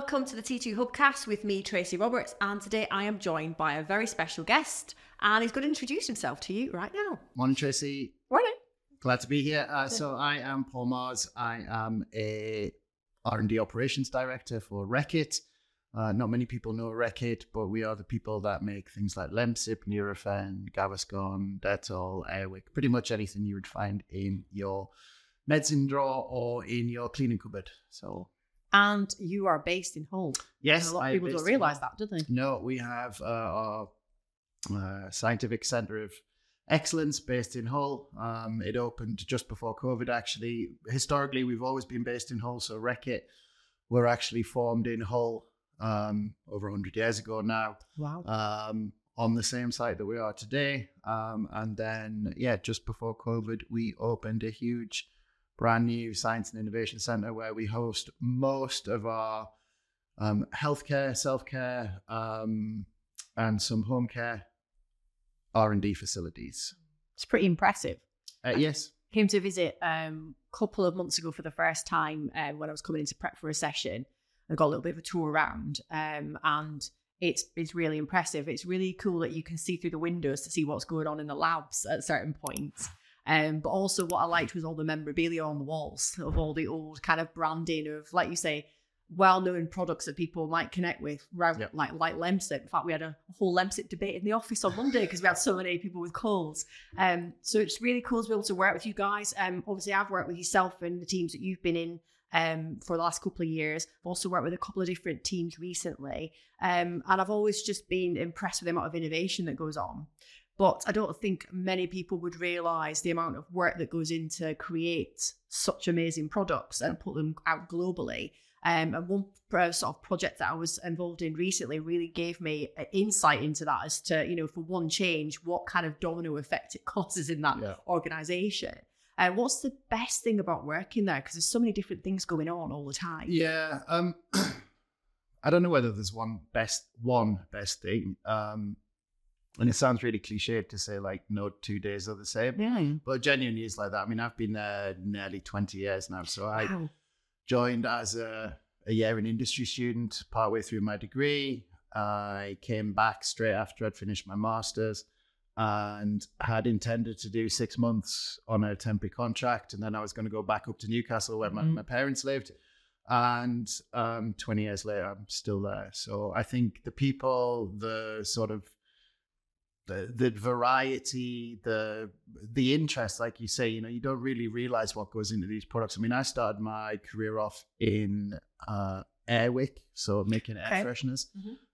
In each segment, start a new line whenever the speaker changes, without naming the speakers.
Welcome to the T2 Hubcast with me, Tracy Roberts, and today I am joined by a very special guest, and he's going to introduce himself to you right now.
Morning, Tracy.
Morning.
Glad to be here. So I am Paul Mars. I am a R&D operations director for Reckitt. Not many people know Reckitt, but we are the people that make things like Lemsip, Nurofen, Gaviscon, Dettol, Airwick, pretty much anything you would find in your medicine drawer or in your cleaning cupboard.
And you are based in Hull.
Yes.
A lot of people don't realise that, do they?
No, we have our scientific centre of excellence based in Hull. It opened just before COVID, actually. Historically, we've always been based in Hull. So Reckitt were actually formed in Hull over 100 years ago now.
Wow.
On the same site that we are today. And then, just before COVID, we opened a huge brand new Science and Innovation Centre where we host most of our healthcare, self-care, and some home care R&D facilities.
It's pretty impressive.
Yes.
Came to visit a couple of months ago for the first time when I was coming in to prep for a session. I got a little bit of a tour around and it's really impressive. It's really cool that you can see through the windows to see what's going on in the labs at certain points. But also what I liked was all the memorabilia on the walls of all the old kind of branding of, like you say, well-known products that people might connect with, like Lemsip. In fact, we had a whole Lemsip debate in the office on Monday because we had so many people with colds. So it's really cool to be able to work with you guys. Obviously, I've worked with yourself and the teams that you've been in for the last couple of years. I've also worked with a couple of different teams recently. And I've always just been impressed with the amount of innovation that goes on. But I don't think many people would realise the amount of work that goes into create such amazing products and put them out globally. And one sort of project that I was involved in recently really gave me an insight into that as to, for one change, what kind of domino effect it causes in that organisation. And what's the best thing about working there? Because there's so many different things going on all the time.
Yeah. I don't know whether there's one best thing. And it sounds really cliched to say like no 2 days are the same.
Yeah.
But genuinely it's like that. I mean, I've been there nearly 20 years now. So I joined as a year in industry student partway through my degree. I came back straight after I'd finished my master's and had intended to do 6 months on a temporary contract. And then I was going to go back up to Newcastle where my parents lived. And 20 years later, I'm still there. So I think the people, the sort of the variety, the interest, like you say, you don't really realize what goes into these products. I mean, I started my career off in Airwick, so making air fresheners.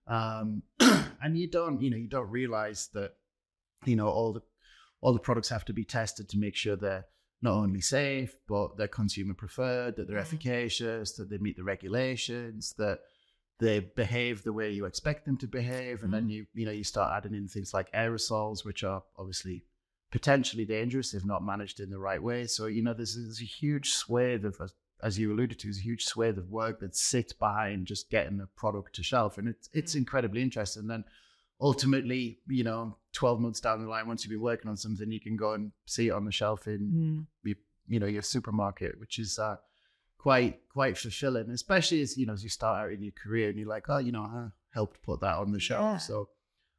And you don't realize that, all the products have to be tested to make sure they're not only safe, but they're consumer preferred, that they're efficacious, that they meet the regulations, that they behave the way you expect them to behave. And then you start adding in things like aerosols, which are obviously potentially dangerous if not managed in the right way. So, there's a huge swathe of, as you alluded to, there's a huge swathe of work that sits behind just getting a product to shelf. And it's incredibly interesting. And then ultimately, 12 months down the line, once you've been working on something, you can go and see it on the shelf in your supermarket, which is quite fulfilling, especially as you start out in your career and you're like, I helped put that on the shelf. So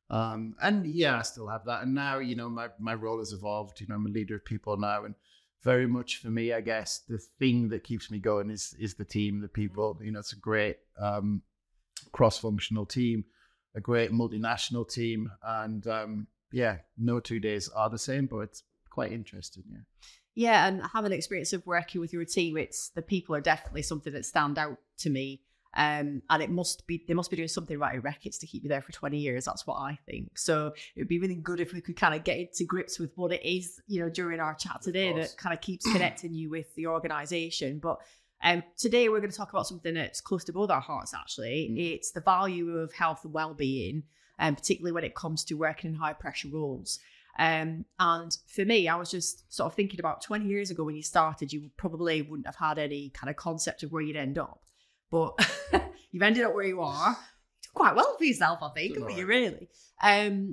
I still have that. And now my role has evolved. I'm a leader of people now, and very much for me, I guess the thing that keeps me going is the team, the people. It's a great cross-functional team, a great multinational team, and no 2 days are the same, but it's quite interesting.
Yeah, and having experience of working with your team, the people are definitely something that stand out to me. And they must be doing something right at Reckitt to keep you there for 20 years. That's what I think. So it would be really good if we could kind of get into grips with what it is, during our chat today that kind of keeps connecting you with the organisation. But today we're going to talk about something that's close to both our hearts, actually. It's the value of health and well-being, and particularly when it comes to working in high pressure roles. And for me, I was just sort of thinking about 20 years ago when you started, you probably wouldn't have had any kind of concept of where you'd end up. But you've ended up where you are. You've done quite well for yourself, I think, haven't you, really? And,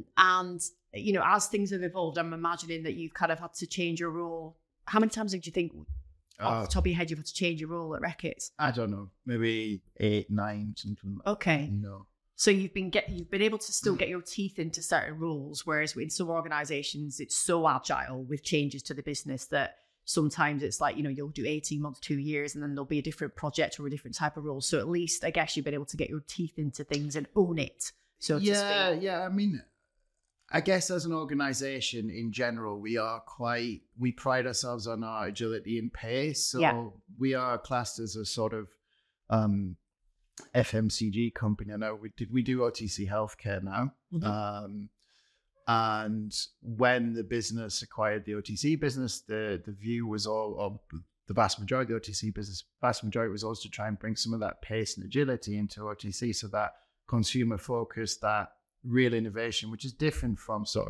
as things have evolved, I'm imagining that you've kind of had to change your role. How many times do you think off the top of your head, you've had to change your role at Reckitt?
I don't know, maybe 8, 9, something.
Okay.
No.
So you've been able to still get your teeth into certain roles, whereas in some organisations it's so agile with changes to the business that sometimes it's like, you'll do 18 months, 2 years, and then there'll be a different project or a different type of role. So at least I guess you've been able to get your teeth into things and own it, so to speak.
Yeah. I mean, I guess as an organisation in general, we pride ourselves on our agility and pace. So we are classed as a sort of FMCG company. I know we do OTC healthcare now. Mm-hmm. And when the business acquired the OTC business, the view was or the vast majority of the OTC business, was always to try and bring some of that pace and agility into OTC, so that consumer focus, that real innovation, which is different from sort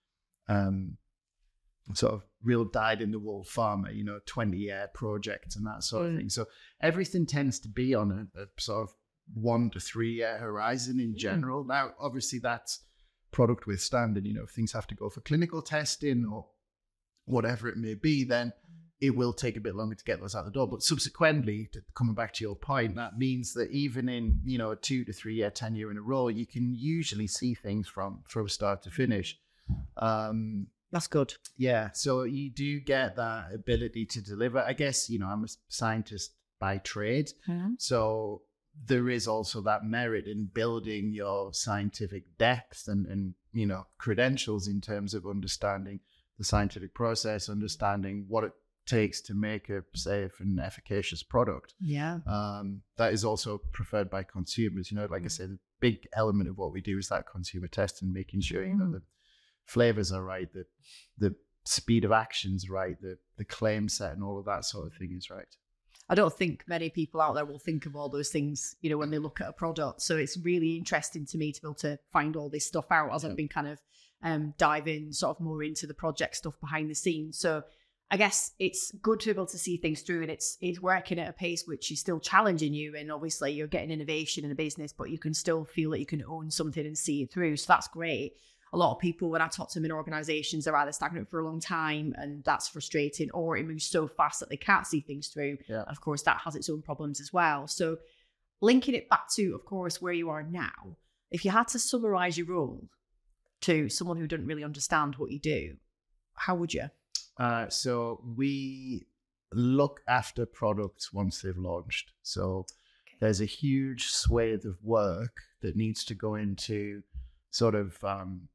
of real dyed in the wool pharma, 20-year projects and that sort of thing. So everything tends to be on a sort of 1 to 3 year horizon in general. Now, obviously that's product withstanding, if things have to go for clinical testing or whatever it may be, then it will take a bit longer to get those out the door. But subsequently, coming back to your point, that means that even in, a 2 to 3 year tenure in a role, you can usually see things from start to finish.
That's good.
Yeah. So you do get that ability to deliver. I guess, I'm a scientist by trade. Mm-hmm. So there is also that merit in building your scientific depth and credentials in terms of understanding the scientific process, understanding what it takes to make a safe and efficacious product.
Yeah.
That is also preferred by consumers. Like I said, the big element of what we do is that consumer test and making sure, the flavors are right, the speed of action's right, the claim set and all of that sort of thing is right.
I don't think many people out there will think of all those things, when they look at a product. So it's really interesting to me to be able to find all this stuff out as I've been kind of diving sort of more into the project stuff behind the scenes. So I guess it's good to be able to see things through, and it's working at a pace which is still challenging you. And obviously you're getting innovation in a business, but you can still feel that you can own something and see it through. So that's great. A lot of people, when I talk to them in organizations, are either stagnant for a long time and that's frustrating, or it moves so fast that they can't see things through. Yeah. Of course, that has its own problems as well. So linking it back to, of course, where you are now, if you had to summarize your role to someone who doesn't really understand what you do, how would you?
So we look after products once they've launched. So there's a huge swathe of work that needs to go into sort of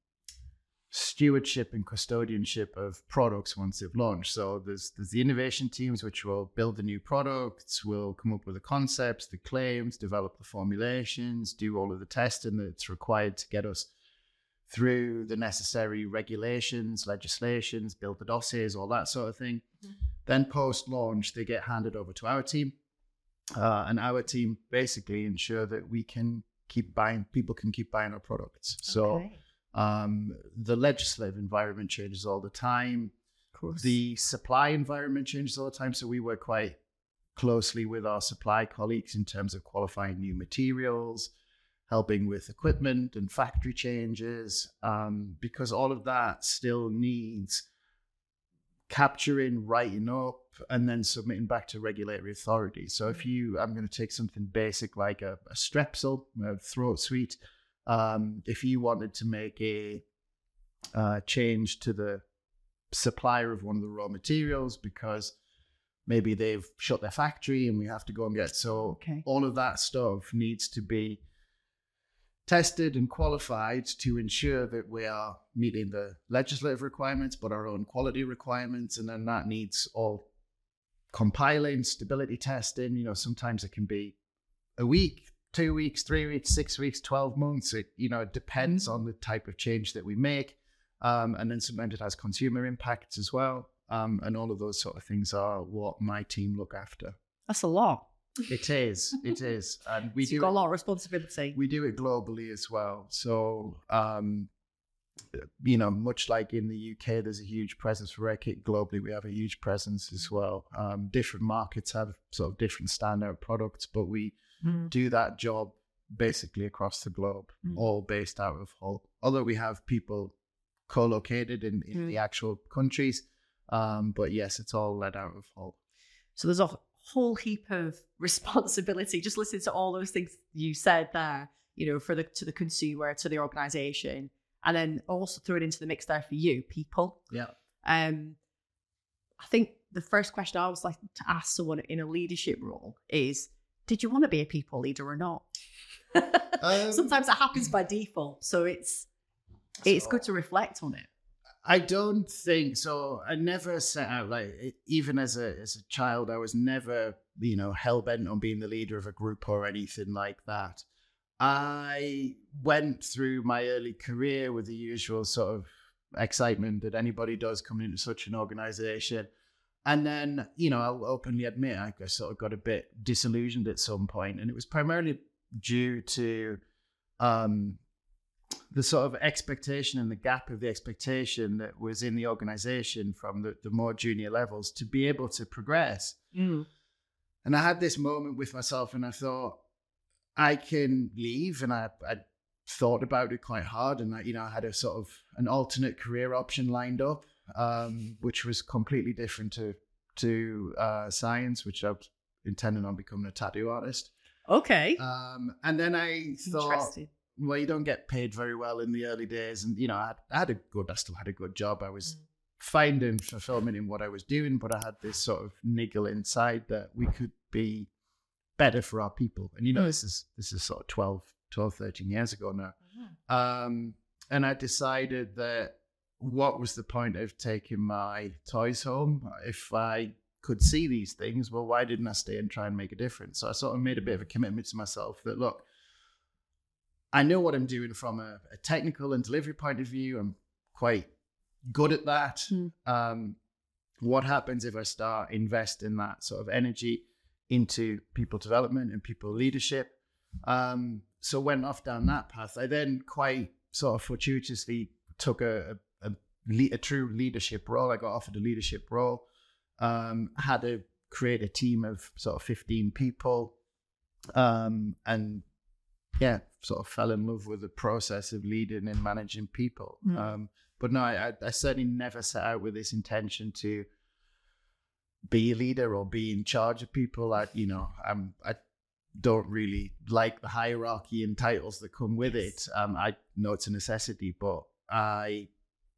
stewardship and custodianship of products once they've launched. So there's the innovation teams, which will build the new products, will come up with the concepts, the claims, develop the formulations, do all of the testing that's required to get us through the necessary regulations, legislations, build the dossiers, all that sort of thing. Mm-hmm. Then post-launch, they get handed over to our team. And our team basically ensure that we can people can keep buying our products. So the legislative environment changes all the time. Of course. The supply environment changes all the time. So we work quite closely with our supply colleagues in terms of qualifying new materials, helping with equipment and factory changes, because all of that still needs capturing, writing up, and then submitting back to regulatory authorities. So if I'm going to take something basic like a Strepsil, a throat sweet, if you wanted to make a change to the supplier of one of the raw materials because maybe they've shut their factory and we have to go and get, all of that stuff needs to be tested and qualified to ensure that we are meeting the legislative requirements, but our own quality requirements. And then that needs all compiling, stability testing. Sometimes it can be a week, 2 weeks, 3 weeks, 6 weeks, 12 months. It depends on the type of change that we make. And then sometimes it has consumer impacts as well. And all of those sort of things are what my team look after.
That's a lot.
It is. And
you've got a lot of responsibility.
We do it globally as well. So, much like in the UK, there's a huge presence for Reckitt. Globally, we have a huge presence as well. Different markets have sort of different standout products, but we do that job basically across the globe, all based out of Hull. Although we have people co-located in the actual countries, but yes, it's all led out of Hull.
So there's a whole heap of responsibility. Just listen to all those things you said there, to the consumer, to the organization, and then also throw it into the mix there for you, people.
Yeah.
I think the first question I always like to ask someone in a leadership role is, did you want to be a people leader or not? Sometimes it happens by default. So it's good to reflect on it.
I don't think so. I never set out even as a child, I was never, hell bent on being the leader of a group or anything like that. I went through my early career with the usual sort of excitement that anybody does coming into such an organization. And then, I'll openly admit, I sort of got a bit disillusioned at some point, and it was primarily due to the sort of expectation and the gap of the expectation that was in the organization from the more junior levels to be able to progress. And I had this moment with myself, and I thought, I can leave. And I thought about it quite hard, and I had a sort of an alternate career option lined up, which was completely different to science, which I was intending on becoming a tattoo artist.
Okay.
And then I thought, well, you don't get paid very well in the early days, and I still had a good job. I was finding fulfillment in what I was doing, but I had this sort of niggle inside that we could be better for our people. And this is sort of 12, 13 years ago now. And I decided that what was the point of taking my toys home? If I could see these things, well, why didn't I stay and try and make a difference? So I sort of made a bit of a commitment to myself that, look, I know what I'm doing from a technical and delivery point of view. I'm quite good at that. What happens if I start investing that sort of energy into people development and people leadership? So went off down that path. I then quite sort of fortuitously took a true leadership role. I got offered a leadership role, had to create a team of sort of 15 people, and sort of fell in love with the process of leading and managing people. But no, I certainly never set out with this intention to be a leader or be in charge of people. I don't really like the hierarchy and titles that come with it. I know it's a necessity, but I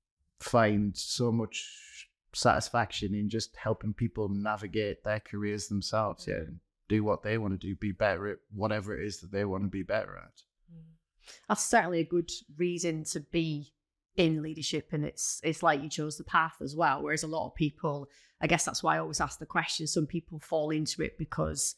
find so much satisfaction in just helping people navigate their careers themselves. And do what they want to do, be better at whatever it is that they want to be better at.
That's certainly a good reason to be in leadership, and it's like you chose the path as well. Whereas a lot of people, I guess that's why I always ask the question, some people fall into it because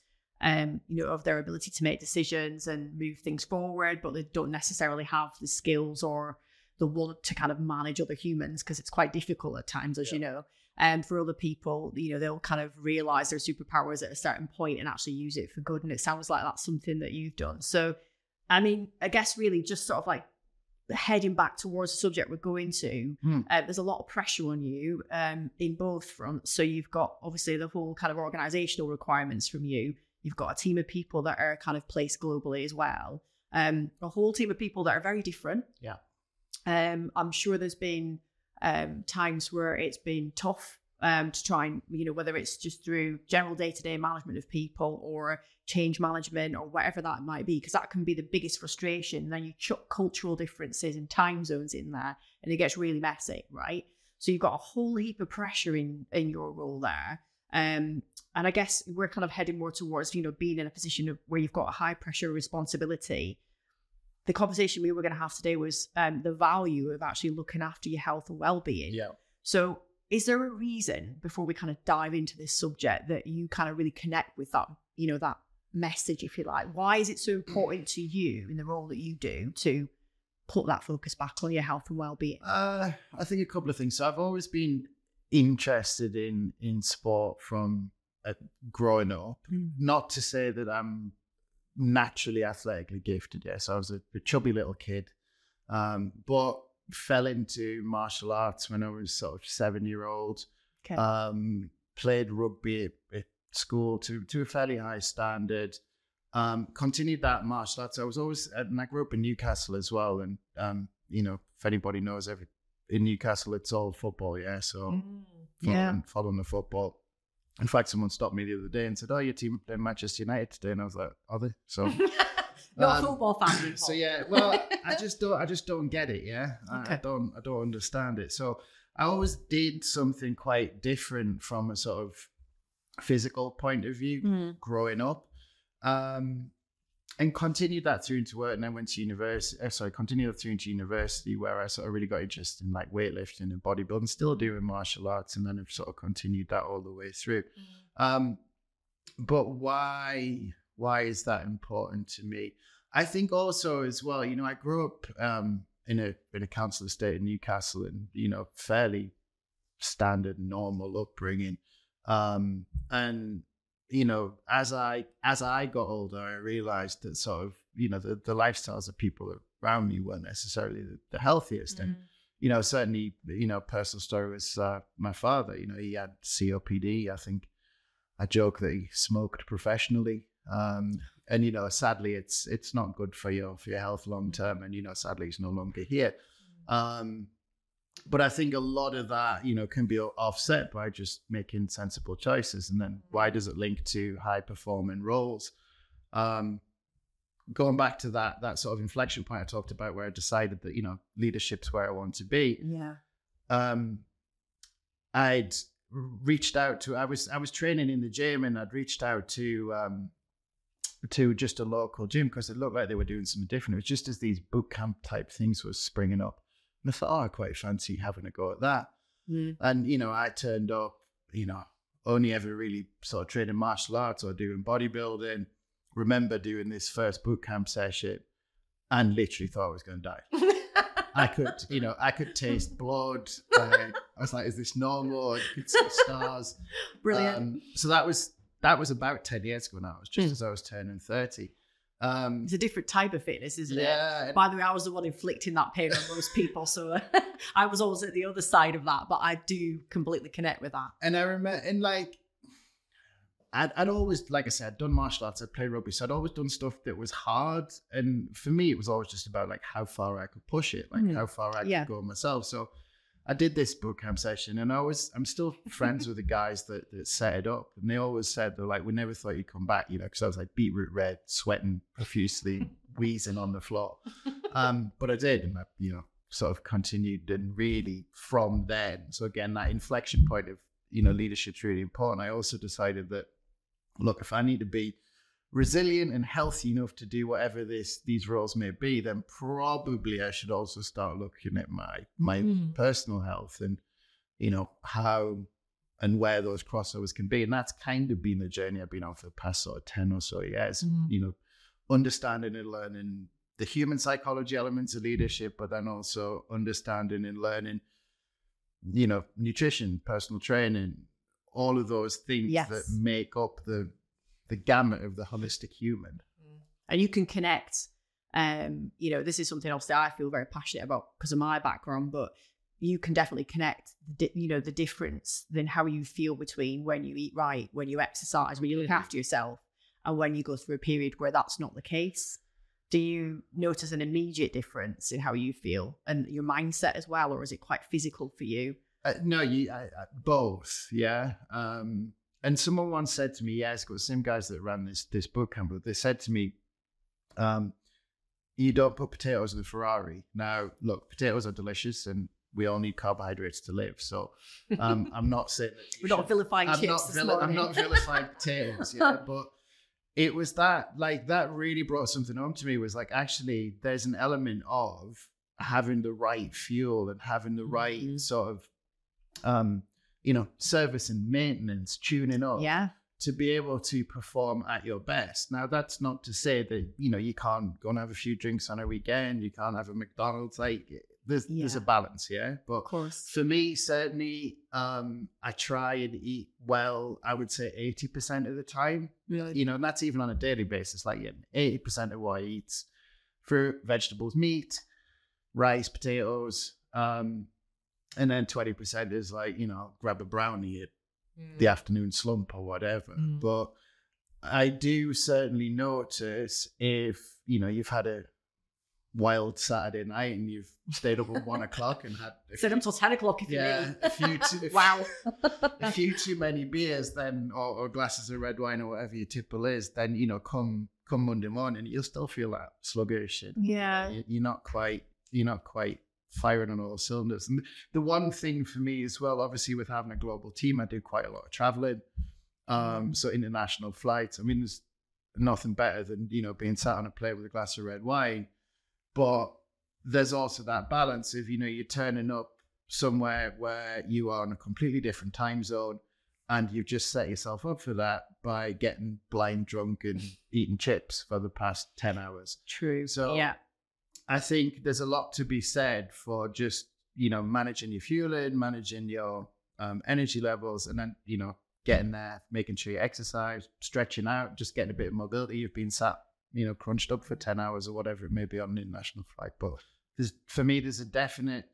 of their ability to make decisions and move things forward, but they don't necessarily have the skills or the want to kind of manage other humans, because it's quite difficult at times, as you know. And for other people, they'll kind of realize their superpowers at a certain point and actually use it for good. And it sounds like that's something that you've done. So, I mean, I guess really just sort of like heading back towards the subject we're going to, there's a lot of pressure on you in both fronts. So you've got obviously the whole kind of organizational requirements from you. You've got a team of people that are kind of placed globally as well. A whole team of people that are very different.
Yeah.
I'm sure there's been times where it's been tough to try and, whether it's just through general day-to-day management of people or change management or whatever that might be, because that can be the biggest frustration. And then you chuck cultural differences and time zones in there and it gets really messy, right? So you've got a whole heap of pressure in your role there. And I guess we're kind of heading more towards, being in a position of where you've got a high pressure responsibility. The conversation we were going to have today was the value of actually looking after your health and well-being.
Yeah.
So is there a reason, before we kind of dive into this subject, that you kind of really connect with that, that message, if you like? Why is it so important to you in the role that you do to put that focus back on your health and well-being?
I think a couple of things. So I've always been interested in sport from growing up. Not to say that I'm naturally athletically gifted. Yes, I was a chubby little kid, but fell into martial arts when I was sort of 7-year-old. Okay. Played rugby at school to a fairly high standard. Continued that martial arts. I was always, and I grew up in Newcastle as well. And if anybody knows, in Newcastle it's all football. Yeah, so following the football. In fact, someone stopped me the other day and said, "Oh, your team are playing Manchester United today," and I was like, "Are they?" So,
not a football fan.
So yeah, well, I just don't get it. Yeah,
Okay.
I don't understand it. So I always did something quite different from a sort of physical point of view growing up, and continued that through into work, and then went to university. Continued that through into university, where I sort of really got interested in like weightlifting and bodybuilding, still doing martial arts, and then I've sort of continued that all the way through. But why is that important to me? I think also as well, you know, I grew up in a council estate in Newcastle, and you know, fairly standard, normal upbringing, and you know, as I got older, I realized that sort of, you know, the lifestyles of people around me weren't necessarily the healthiest. And, you know, certainly, you know, personal story was my father. You know, he had COPD. I think I joke that he smoked professionally. And, you know, sadly, it's not good for your health long term. And, you know, sadly, he's no longer here. But I think a lot of that, you know, can be offset by just making sensible choices. And then why does it link to high performing roles? Going back to that sort of inflection point I talked about, where I decided that, you know, leadership's where I want to be.
Yeah.
I'd reached out to, I was training in the gym, and I'd reached out to just a local gym because it looked like they were doing something different. It was just as these boot camp type things were springing up. And I thought, oh, I quite fancy having a go at that. And, you know, I turned up, you know, only ever really sort of training martial arts or doing bodybuilding. Remember doing this first boot camp session and literally thought I was going to die. I could taste blood. I was like, is this normal? I could see stars.
Brilliant.
So that was about 10 years ago now. It was just as I was turning 30.
It's a different type of fitness, isn't
Yeah.
it? By the way, I was the one inflicting that pain on most people, so I was always at the other side of that, but I do completely connect with that.
And I remember, and like, I'd always, like I said, I'd done martial arts, I'd played rugby, so I'd always done stuff that was hard. And for me, it was always just about like how far I could push it, like how far I could go myself. So I did this boot camp session, and I'm still friends with the guys that set it up. And they always said, they're like, we never thought you'd come back, you know, because I was like beetroot red, sweating profusely, wheezing on the floor. But I did, and I, you know, sort of continued, and really from then. So again, that inflection point of, you know, leadership's really important. I also decided that, look, if I need to be resilient and healthy enough to do whatever these roles may be, then probably I should also start looking at my personal health, and, you know, how and where those crossovers can be. And that's kind of been the journey I've been on for the past sort of 10 or so years, you know, understanding and learning the human psychology elements of leadership, but then also understanding and learning, you know, nutrition, personal training, all of those things that make up the gamut of the holistic human.
And you can connect, you know, this is something obviously I feel very passionate about because of my background, but you can definitely connect, you know, the difference in how you feel between when you eat right, when you exercise, when you look after yourself, and when you go through a period where that's not the case. Do you notice an immediate difference in how you feel and your mindset as well, or is it quite physical for you?
No, both, yeah. And someone once said to me years ago, the same guys that ran this boot camp, they said to me, you don't put potatoes in a Ferrari. Now, look, potatoes are delicious, and we all need carbohydrates to live. So I'm not saying that
we're not vilifying chips this morning.
I'm not vilifying potatoes, yeah. But it was that really brought something home to me, was like, actually, there's an element of having the right fuel and having the right sort of, you know, service and maintenance, tuning up to be able to perform at your best. Now, that's not to say that, you know, you can't go and have a few drinks on a weekend, you can't have a McDonald's, like there's a balance, yeah. But
of course,
for me, certainly, I try and eat well, I would say 80% of the time.
Really?
You know, and that's even on a daily basis. Like 80% of what I eat, fruit, vegetables, meat, rice, potatoes, and then 20% is like, you know, grab a brownie at the afternoon slump or whatever. But I do certainly notice if, you know, you've had a wild Saturday night and you've stayed up at 1 o'clock and had
stayed up till 10 o'clock if you mean.
A few too many beers then, or glasses of red wine or whatever your tipple is, then, you know, come Monday morning, you'll still feel that sluggish.
Yeah.
You're not quite firing on all cylinders. And the one thing for me as well, obviously with having a global team, I do quite a lot of traveling. So international flights. I mean, there's nothing better than, you know, being sat on a plane with a glass of red wine. But there's also that balance of, you know, you're turning up somewhere where you are in a completely different time zone and you've just set yourself up for that by getting blind drunk and eating chips for the past 10 hours.
True.
So
yeah,
I think there's a lot to be said for just, you know, managing your fueling, managing your energy levels, and then, you know, getting there, making sure you exercise, stretching out, just getting a bit of mobility. You've been sat, you know, crunched up for 10 hours or whatever it may be on an international flight. But for me, there's a definite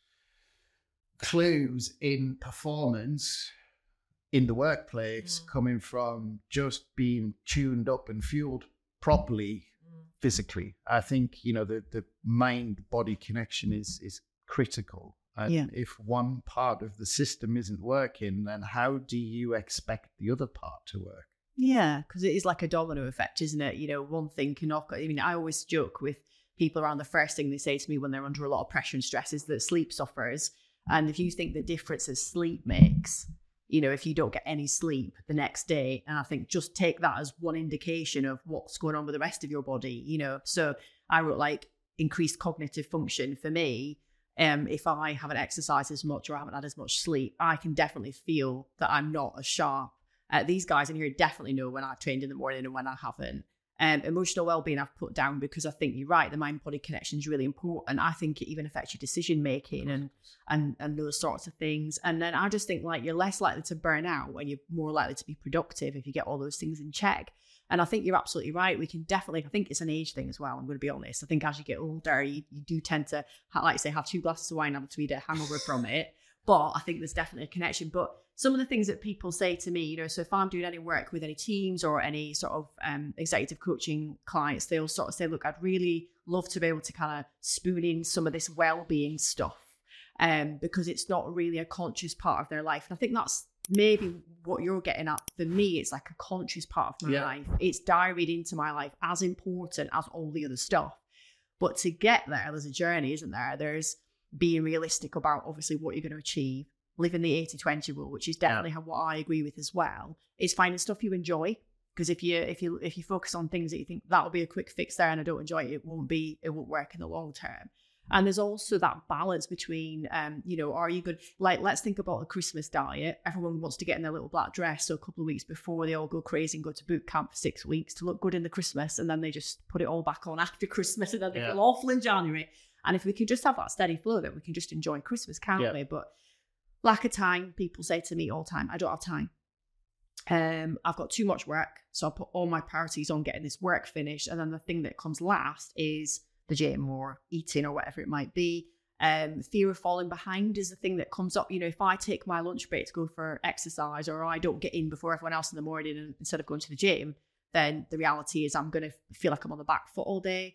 clues in performance in the workplace coming from just being tuned up and fueled properly physically. I think, you know, the mind-body connection is critical. And if one part of the system isn't working, then how do you expect the other part to work?
Yeah, because it is like a domino effect, isn't it? You know, one thing can knock. I mean, I always joke with people around, the first thing they say to me when they're under a lot of pressure and stress is that sleep suffers. And if you think the difference that sleep makes, you know, if you don't get any sleep the next day, and I think just take that as one indication of what's going on with the rest of your body, you know. So I wrote like increased cognitive function for me. If I haven't exercised as much or I haven't had as much sleep, I can definitely feel that I'm not as sharp. These guys in here definitely know when I've trained in the morning and when I haven't. Emotional well-being I've put down because I think you're right, the mind-body connection is really important. I think it even affects your decision-making and those sorts of things. And then I just think like you're less likely to burn out and you're more likely to be productive if you get all those things in check. And I think you're absolutely right. We can definitely, I think it's an age thing as well. I'm going to be honest. I think as you get older, you do tend to, like you say, have 2 glasses of wine, have a tweed, hangover from it. But I think there's definitely a connection. But some of the things that people say to me, you know, so if I'm doing any work with any teams or any sort of executive coaching clients, they'll sort of say, look, I'd really love to be able to kind of spoon in some of this well-being stuff because it's not really a conscious part of their life. And I think that's maybe what you're getting at. For me, it's like a conscious part of my life. It's diaried into my life as important as all the other stuff. But to get there, there's a journey, isn't there? There's being realistic about obviously what you're going to achieve, living the 80-20 rule, which is definitely what I agree with as well, is finding stuff you enjoy. Because if you focus on things that you think that'll be a quick fix there and I don't enjoy it, it won't work in the long term. And there's also that balance between, you know, are you good? Like, let's think about the Christmas diet. Everyone wants to get in their little black dress. So a couple of weeks before, they all go crazy and go to boot camp for 6 weeks to look good in the Christmas. And then they just put it all back on after Christmas and then they feel awful in January. And if we can just have that steady flow, then we can just enjoy Christmas, can't we? But lack of time, people say to me all the time, I don't have time. I've got too much work. So I put all my priorities on getting this work finished. And then the thing that comes last is the gym or eating or whatever it might be. Fear of falling behind is the thing that comes up. You know, if I take my lunch break to go for exercise or I don't get in before everyone else in the morning and instead of going to the gym, then the reality is I'm going to feel like I'm on the back foot all day.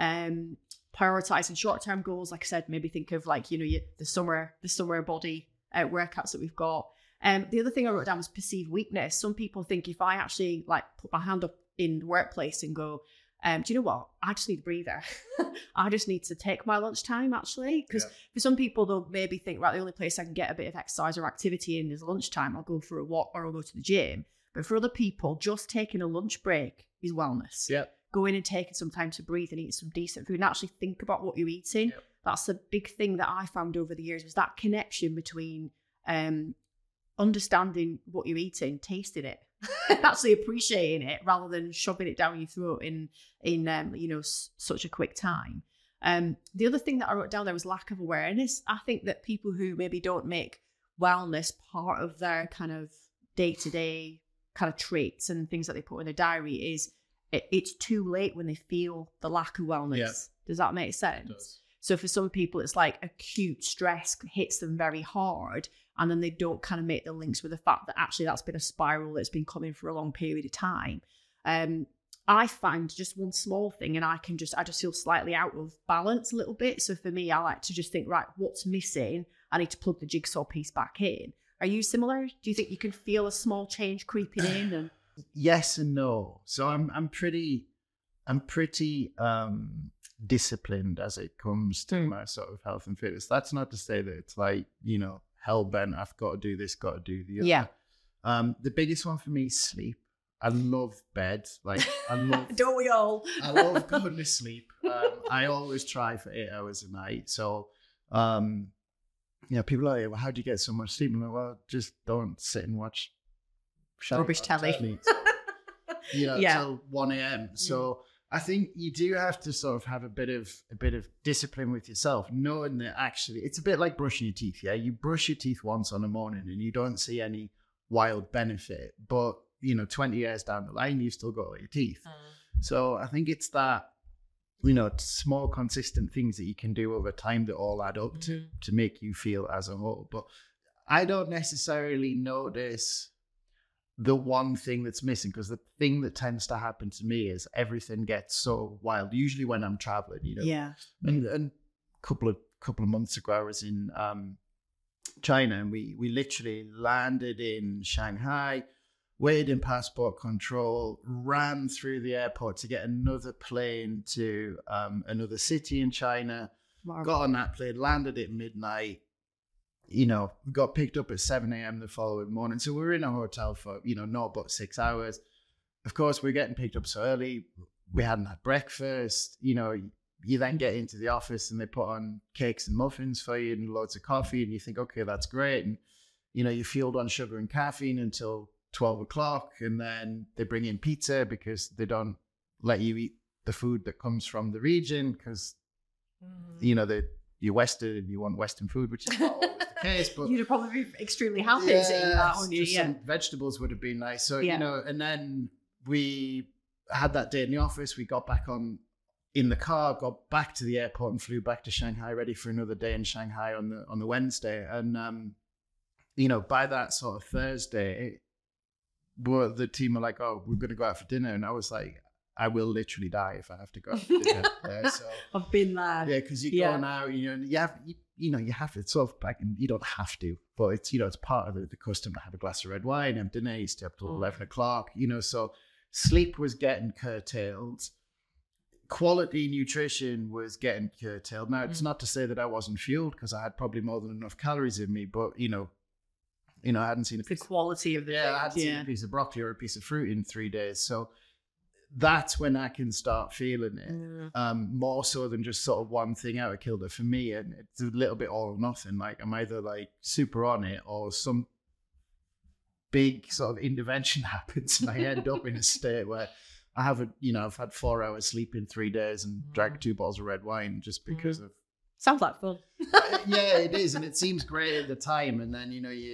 Prioritizing short-term goals, like I said, maybe think of like, you know, the summer body workouts that we've got. The other thing I wrote down was perceived weakness. Some people think if I actually like put my hand up in the workplace and go, do you know what? I just need a breather. I just need to take my lunchtime, actually. Because for some people, they'll maybe think, right, the only place I can get a bit of exercise or activity in is lunchtime. I'll go for a walk or I'll go to the gym. But for other people, just taking a lunch break is wellness. Going and taking some time to breathe and eat some decent food and actually think about what you're eating. That's a big thing that I found over the years was that connection between understanding what you're eating, tasting it, actually appreciating it rather than shoving it down your throat in you know, such a quick time. The other thing that I wrote down there was lack of awareness. I think that people who maybe don't make wellness part of their kind of day-to-day kind of traits and things that they put in their diary is it's too late when they feel the lack of wellness. Does that make sense? It does. So for some people, it's like acute stress hits them very hard and then they don't kind of make the links with the fact that actually that's been a spiral that's been coming for a long period of time. I find just one small thing and I just feel slightly out of balance a little bit. So for me, I like to just think, right, what's missing? I need to plug the jigsaw piece back in. Are you similar? Do you think you can feel a small change creeping in? And
yes and no. So I'm pretty disciplined as it comes to my sort of health and fitness. That's not to say that it's like, hell bent, I've got to do this, got to do the other.
Yeah.
The biggest one for me is sleep. I love bed. Like I love
don't we all?
I love going to sleep. I always try for 8 hours a night. So people are like, well, how do you get so much sleep? I'm like, well, just don't sit and watch
rubbish telly.
Till 1 a.m. So I think you do have to sort of have a bit of discipline with yourself, knowing that actually it's a bit like brushing your teeth. Yeah, you brush your teeth once on a morning and you don't see any wild benefit, but 20 years down the line, you've still got all your teeth. So I think it's that, small consistent things that you can do over time that all add up to make you feel as a whole. But I don't necessarily notice the one thing that's missing, because the thing that tends to happen to me is everything gets so wild. Usually when I'm traveling,
Yeah.
And a couple of months ago, I was in China, and we literally landed in Shanghai, waited in passport control, ran through the airport to get another plane to another city in China.
Wow.
Got on that plane, landed at midnight. We got picked up at 7 a.m. the following morning. So we were in a hotel for, not but 6 hours. Of course, we're getting picked up so early. We hadn't had breakfast. You then get into the office and they put on cakes and muffins for you and loads of coffee. And you think, okay, that's great. And, you're fueled on sugar and caffeine until 12 o'clock. And then they bring in pizza because they don't let you eat the food that comes from the region because, you're Western and you want Western food, which is not always the case. But
you'd probably be extremely happy to eat that, wouldn't you?
Some vegetables would have been nice. So, and then we had that day in the office. We got back in the car, got back to the airport and flew back to Shanghai, ready for another day in Shanghai on the Wednesday. And, by that sort of Thursday, the team were like, oh, we're going to go out for dinner. And I was like, I will literally die if I have to go out for dinner. So
I've been there.
Yeah, because you go now, and you have to sort of back, and you don't have to, but it's it's part of the custom to have a glass of red wine, have dinner, you stay up till 11 o'clock. So sleep was getting curtailed. Quality nutrition was getting curtailed. Now, it's not to say that I wasn't fueled, because I had probably more than enough calories in me, but I hadn't seen
the quality of the
I hadn't seen a piece of broccoli or a piece of fruit in 3 days. So that's when I can start feeling it, more so than just sort of one thing out of kilter for me. And it's a little bit all or nothing. Like I'm either like super on it, or some big sort of intervention happens and I end up in a state where I haven't, I've had 4 hours sleep in 3 days and drank 2 bottles of red wine just because of.
Sounds like fun.
Yeah, it is, and it seems great at the time, and then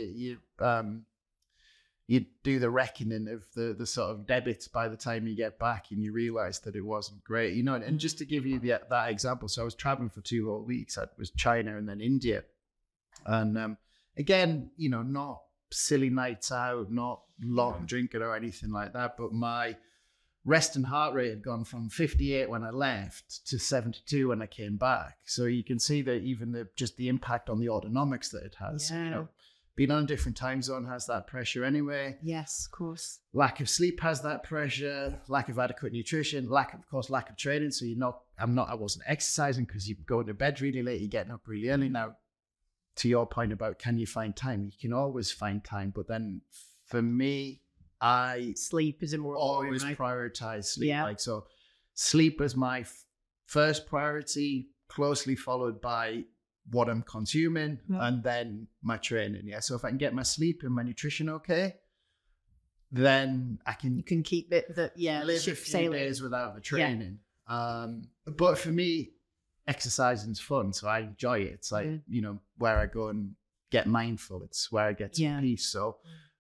you do the reckoning of the sort of debits by the time you get back, and you realize that it wasn't great, And just to give you that example, so I was traveling for 2 whole weeks. I was China and then India, and again, not silly nights out, not long drinking or anything like that, but my resting heart rate had gone from 58 when I left to 72 when I came back. So you can see that even the impact on the autonomics that it has. Being on a different time zone has that pressure anyway.
Yes, of course.
Lack of sleep has that pressure. Lack of adequate nutrition. Lack of training. So I wasn't exercising because you're going to bed really late. You're getting up really early. Now, to your point about can you find time? You can always find time. But then for me,
sleep is
always prioritize sleep. Yeah. So sleep is my first priority, closely followed by what I'm consuming, and then my training. Yeah. So if I can get my sleep and my nutrition okay, then you can keep it live a few days without the training. Yeah. But for me, exercising's fun, so I enjoy it. It's like where I go and get mindful. It's where I get to peace. So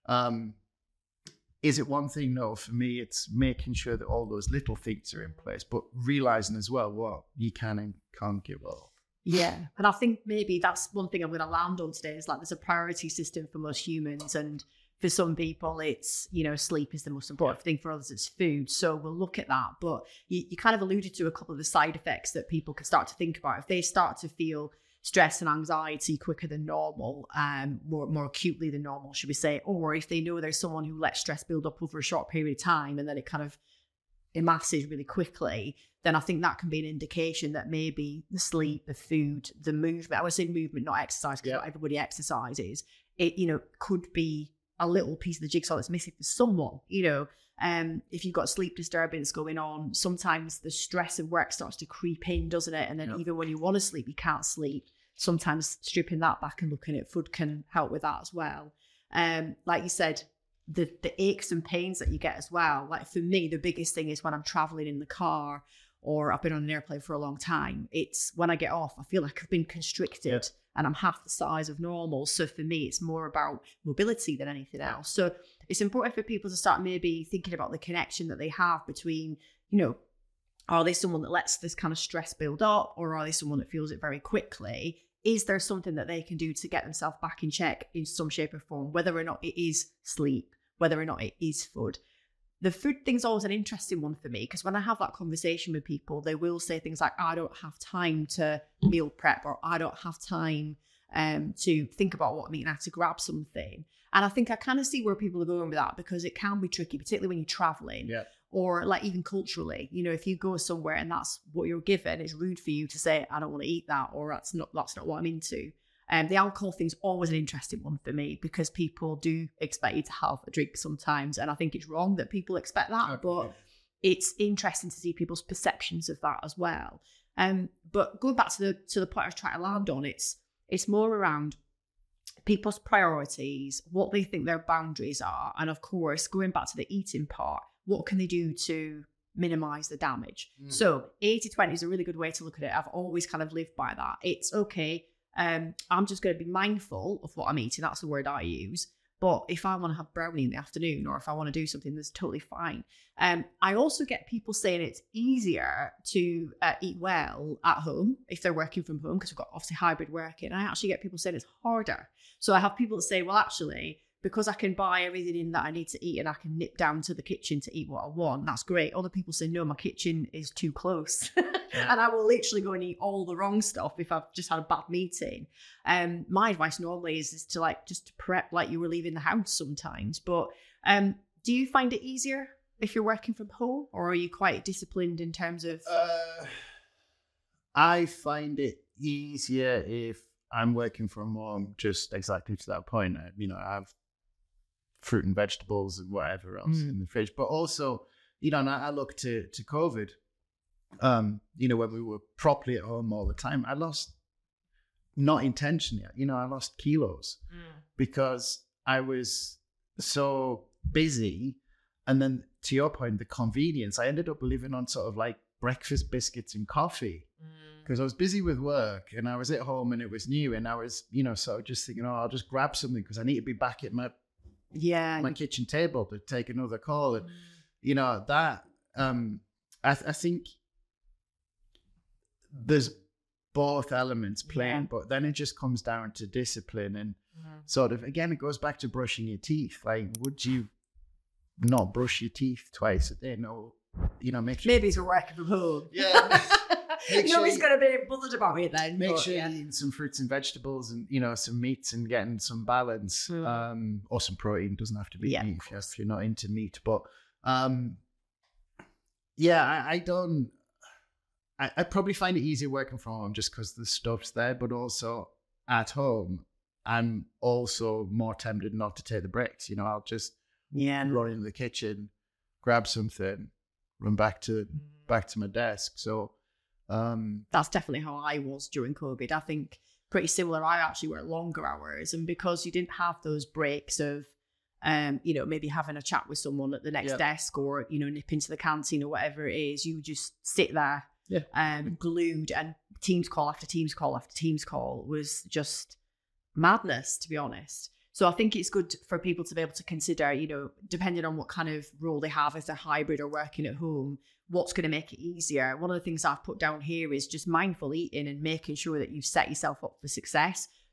is it one thing? No, for me, it's making sure that all those little things are in place, but realizing as well what you can and can't give up.
Yeah. And I think maybe that's one thing I'm going to land on today is like there's a priority system for most humans, and For some people, it's, sleep is the most important thing. For others, it's food. So we'll look at that. But you kind of alluded to a couple of the side effects that people can start to think about. If they start to feel stress and anxiety quicker than normal, more acutely than normal, should we say, or if they know there's someone who lets stress build up over a short period of time and then it kind of amasses really quickly, then I think that can be an indication that maybe the sleep, the food, the movement, I would say movement, not exercise, because not everybody exercises, it, could be a little piece of the jigsaw that's missing for someone. If you've got sleep disturbance going on, sometimes the stress of work starts to creep in, doesn't it? And then even when you want to sleep, you can't sleep. Sometimes stripping that back and looking at food can help with that as well. Like you said, the aches and pains that you get as well. Like for me, the biggest thing is when I'm traveling in the car or I've been on an airplane for a long time. It's when I get off, I feel like I've been constricted and I'm half the size of normal. So for me, it's more about mobility than anything else. So it's important for people to start maybe thinking about the connection that they have between, are they someone that lets this kind of stress build up, or are they someone that feels it very quickly? Is there something that they can do to get themselves back in check in some shape or form, whether or not it is sleep, whether or not it is food? The food thing's always an interesting one for me, because when I have that conversation with people, they will say things like, I don't have time to meal prep, or I don't have time to think about what I'm eating, I have to grab something. And I think I kind of see where people are going with that, because it can be tricky, particularly when you're traveling or like even culturally. If you go somewhere and that's what you're given, it's rude for you to say, I don't want to eat that, or that's not what I'm into. The alcohol thing's always an interesting one for me, because people do expect you to have a drink sometimes. And I think it's wrong that people expect that, but it's interesting to see people's perceptions of that as well. But going back to the point I was trying to land on, it's more around people's priorities, what they think their boundaries are. And of course, going back to the eating part, what can they do to minimize the damage? So 80-20 is a really good way to look at it. I've always kind of lived by that. It's okay. I'm just going to be mindful of what I'm eating. That's the word I use. But if I want to have brownie in the afternoon, or if I want to do something, that's totally fine. I also get people saying it's easier to eat well at home if they're working from home, because we've got obviously hybrid working. I actually get people saying it's harder. So I have people that say, well, actually, because I can buy everything in that I need to eat and I can nip down to the kitchen to eat what I want, that's great. Other people say, no, my kitchen is too close. And I will literally go and eat all the wrong stuff if I've just had a bad meeting. My advice normally is to just prep like you were leaving the house sometimes. But do you find it easier if you're working from home, or are you quite disciplined in terms of...
I find it easier if I'm working from home, just exactly to that point. I have fruit and vegetables and whatever else in the fridge. But also, and I look to COVID, when we were properly at home all the time, I lost, not intentionally, I lost kilos because I was so busy. And then to your point, the convenience, I ended up living on sort of like breakfast biscuits and coffee, because I was busy with work and I was at home and it was new, and I was, sort of just thinking, I'll just grab something because I need to be back at my kitchen table to take another call. And, that, I think there's both elements playing, but then it just comes down to discipline and sort of, again, it goes back to brushing your teeth. Like, would you not brush your teeth twice a day? No, make sure.
Maybe it's working from home.
Yeah.
Nobody's going to be bothered about it then.
Make sure you're eating some fruits and vegetables and, some meats and getting some balance, or some protein. Doesn't have to be meat if you're not into meat. But I probably find it easier working from home just because the stuff's there, but also at home, I'm also more tempted not to take the breaks. I'll just run into the kitchen, grab something, run back to my desk. So
that's definitely how I was during COVID. I think pretty similar. I actually worked longer hours, and because you didn't have those breaks of maybe having a chat with someone at the next desk, or nip into the canteen or whatever it is, you just sit there glued, and Teams call after Teams call after Teams call was just madness, to be honest. So I think it's good for people to be able to consider, depending on what kind of role they have, if they're hybrid or working at home, what's going to make it easier. One of the things I've put down here is just mindful eating and making sure that you set yourself up for success.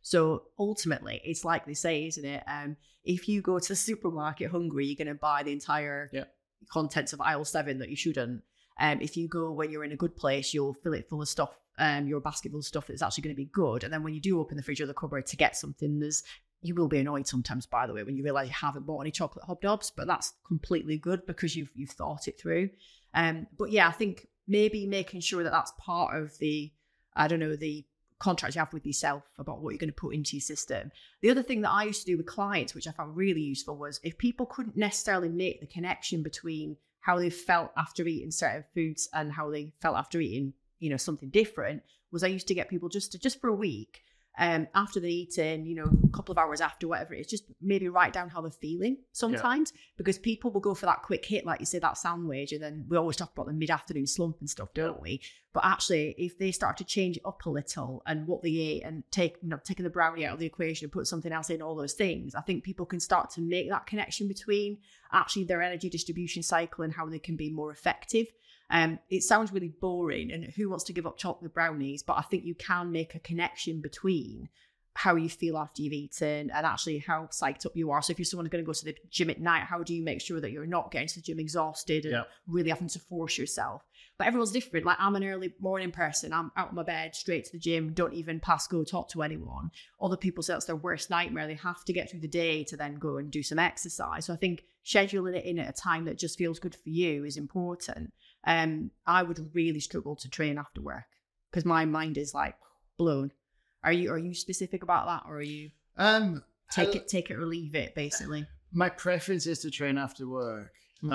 So ultimately, it's like they say, isn't it? If you go to the supermarket hungry, you're going to buy the entire contents of aisle 7 that you shouldn't. If you go when you're in a good place, you'll fill it full of stuff, your basket full of stuff that's actually going to be good. And then when you do open the fridge or the cupboard to get something, you will be annoyed sometimes, by the way, when you realize you haven't bought any chocolate hobnobs, but that's completely good because you've thought it through. But yeah, I think maybe making sure that that's part of the contract you have with yourself about what you're going to put into your system. The other thing that I used to do with clients, which I found really useful, was if people couldn't necessarily make the connection between how they felt after eating certain foods and how they felt after eating, something different, was I used to get people just for a week, after they're eating, a couple of hours after, whatever it is, just maybe write down how they're feeling sometimes, because people will go for that quick hit, like you say, that sandwich, and then we always talk about the mid-afternoon slump and stuff, don't we? But actually, if they start to change it up a little and what they ate and taking the brownie out of the equation and put something else in, all those things, I think people can start to make that connection between actually their energy distribution cycle and how they can be more effective. It sounds really boring, and who wants to give up chocolate brownies? But I think you can make a connection between how you feel after you've eaten and actually how psyched up you are. So if you're someone going to go to the gym at night, how do you make sure that you're not getting to the gym exhausted and really having to force yourself? But everyone's different. Like, I'm an early morning person. I'm out of my bed, straight to the gym, don't even pass go talk to anyone. Other people say that's their worst nightmare. They have to get through the day to then go and do some exercise. So I think scheduling it in at a time that just feels good for you is important. I would really struggle to train after work because my mind is like blown. Are you specific about that, or are you take it or leave it, basically?
My preference is to train after work.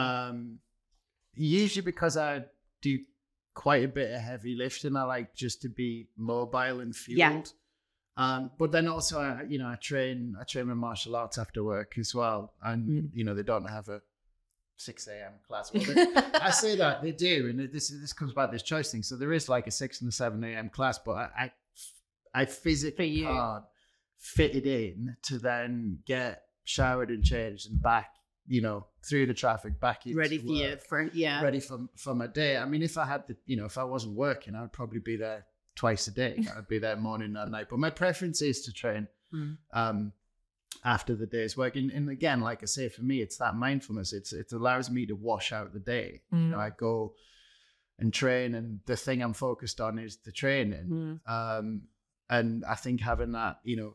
Usually because I do quite a bit of heavy lifting. I like just to be mobile and fueled. But then also, I train my martial arts after work as well, and they don't have a 6 a.m. class. Well, I say that they do, and this comes back to this choice thing. So there is like a 6 and a 7 a.m. class, but I physically can't fit it in to then get showered and changed and back, through the traffic, back into
ready for
work, ready for my day. I mean, if I had if I wasn't working, I would probably be there twice a day. I'd be there morning and night. But my preference is to train after the day's work. And again, like I say, for me, it's that mindfulness. It allows me to wash out the day. I go and train, and the thing I'm focused on is the training. And I think having that,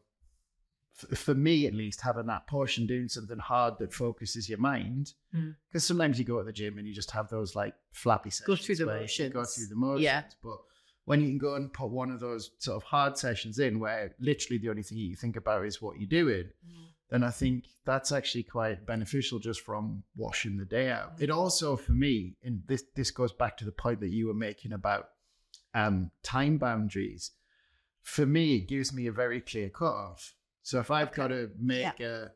for me at least, having that portion doing something hard that focuses your mind, because sometimes you go to the gym and you just have those like flappy sessions. Go through the motions. But when you can go and put one of those sort of hard sessions in where literally the only thing you think about is what you're doing, then I think that's actually quite beneficial just from washing the day out. It also, for me, and this goes back to the point that you were making about time boundaries. For me, it gives me a very clear cutoff. So if I've got to make a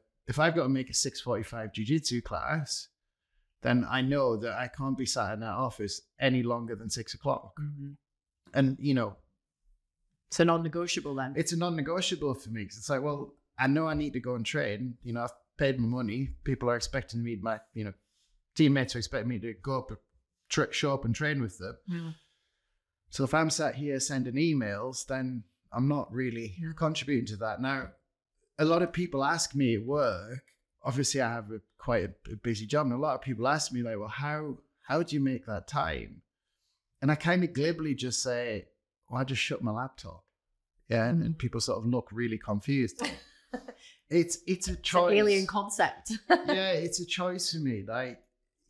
6:45 jiu-jitsu class, then I know that I can't be sat in that office any longer than 6 o'clock. And,
it's a non-negotiable then.
It's a non-negotiable for me, because it's like, well, I know I need to go and train. I've paid my money. People are expecting me, my, teammates are expecting me to go up, show up and train with them. So if I'm sat here sending emails, then I'm not really contributing to that. Now, a lot of people ask me at work, obviously I have quite a busy job, and a lot of people ask me like, well, how do you make that time? And I kind of glibly just say, well, I just shut my laptop. And people sort of look really confused. It's a choice.
It's an alien concept.
It's a choice for me. Like,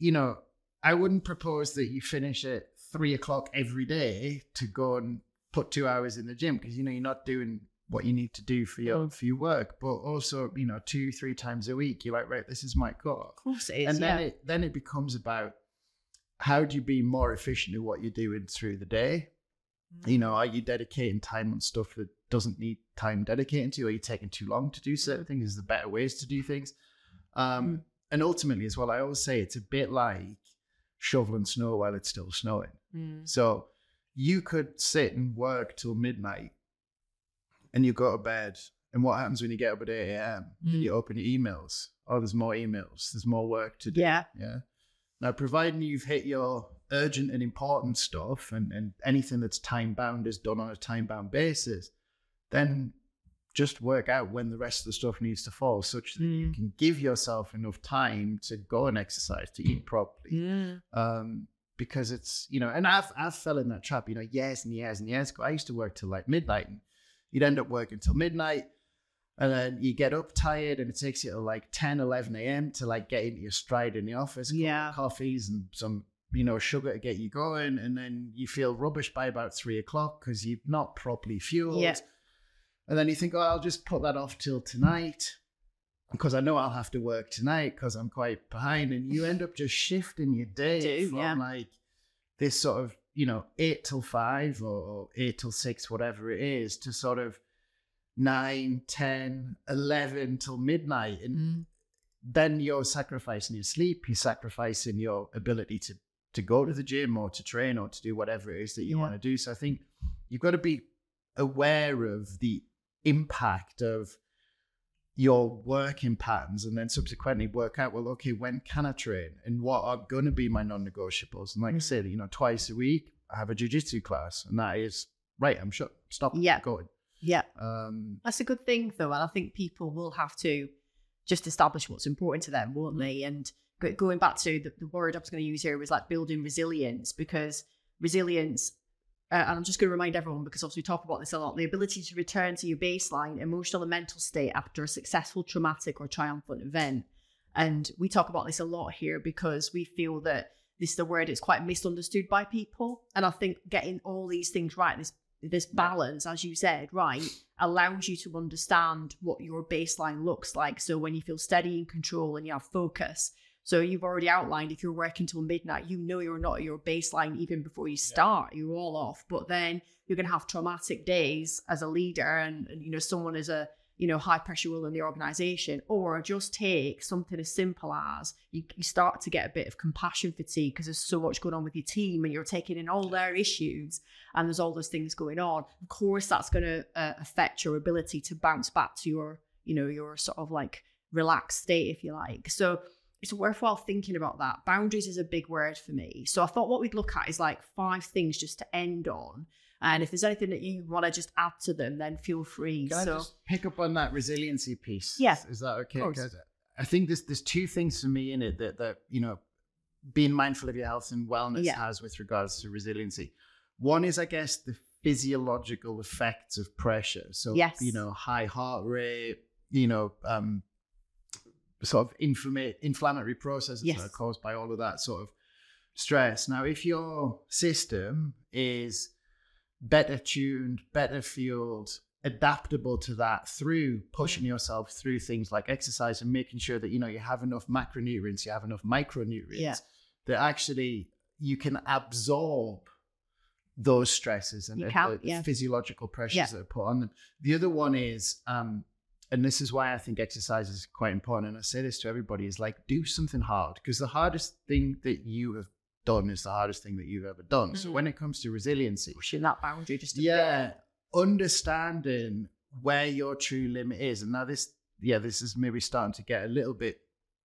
I wouldn't propose that you finish at 3 o'clock every day to go and put 2 hours in the gym, because you're not doing what you need to do for your work. But also, 2-3 times a week, you're like, right, this is my goal.
Of course it is.
And then it becomes about how do you be more efficient in what you're doing through the day? Are you dedicating time on stuff that doesn't need time dedicating to? Are you taking too long to do certain things? Is there better ways to do things? And ultimately as well, I always say it's a bit like shoveling snow while it's still snowing. So you could sit and work till midnight and you go to bed. And what happens when you get up at 8 a.m.? You open your emails. Oh, there's more emails. There's more work to do. Yeah. Now, providing you've hit your urgent and important stuff, and anything that's time-bound is done on a time-bound basis, then just work out when the rest of the stuff needs to fall, such that you can give yourself enough time to go and exercise, to eat properly. Because it's, you know, and I've fell in that trap, you know, years and years and years ago. I used to work till like midnight, and you'd end up working till midnight, and then you get up tired, and it takes you till like 10, 11 a.m. to like get into your stride in the office. Coffees and some, you know, sugar to get you going, and then you feel rubbish by about 3 o'clock because you've not properly fueled. And then you think, oh, I'll just put that off till tonight because I know I'll have to work tonight because I'm quite behind. And you end up just shifting your day from like this sort of, you know, 8 till 5 or 8 till 6, whatever it is, to sort of 9, 10, 11 till midnight. And then you're sacrificing your sleep, you're sacrificing your ability to go to the gym or to train or to do whatever it is that you want to do. So I think you've got to be aware of the impact of your working patterns, and then subsequently work out, well, okay, when can I train and what are going to be my non-negotiables? And like I said, you know, twice a week I have a jiu-jitsu class, and that is right. I'm sure. Stop going. Yeah.
That's a good thing though. And I think people will have to just establish what's important to them, won't they? And going back to the word I was going to use here was like building resilience, because resilience, and I'm just going to remind everyone, because obviously we talk about this a lot, the ability to return to your baseline emotional and mental state after a successful, traumatic or triumphant event. And we talk about this a lot here because we feel that this is a word that's quite misunderstood by people. And I think getting all these things right, this balance, as you said, right, allows you to understand what your baseline looks like. So when you feel steady in control and you have focus. So you've already outlined, if you're working till midnight, you know you're not at your baseline even before you start. You're all off. But then you're going to have traumatic days as a leader and you know, someone is a, you know, high pressure role in the organization, or just take something as simple as you start to get a bit of compassion fatigue because there's so much going on with your team and you're taking in all their issues and there's all those things going on. Of course, that's going to affect your ability to bounce back to your, you know, your sort of like relaxed state, if you like. So it's worthwhile thinking about that. Boundaries is a big word for me. So I thought what we'd look at is like 5 things just to end on. And if there's anything that you want to just add to them, then feel free.
Can I just pick up on that resiliency piece?
Yeah.
Is that okay? Because I think there's 2 things for me in it that you know, being mindful of your health and wellness has with regards to resiliency. One is, I guess, the physiological effects of pressure. So, you know, high heart rate, you know, sort of inflammatory processes that are caused by all of that sort of stress. Now, if your system is better tuned, better fueled, adaptable to that through pushing yourself through things like exercise and making sure that, you know, you have enough macronutrients, you have enough micronutrients, that actually you can absorb those stresses and the physiological pressures that are put on them. The other one is, and this is why I think exercise is quite important, and I say this to everybody, is like, do something hard, because the hardest thing that you have done is the hardest thing that you've ever done. So when it comes to resiliency,
pushing that boundary just a bit.
Understanding where your true limit is. And now this is maybe starting to get a little bit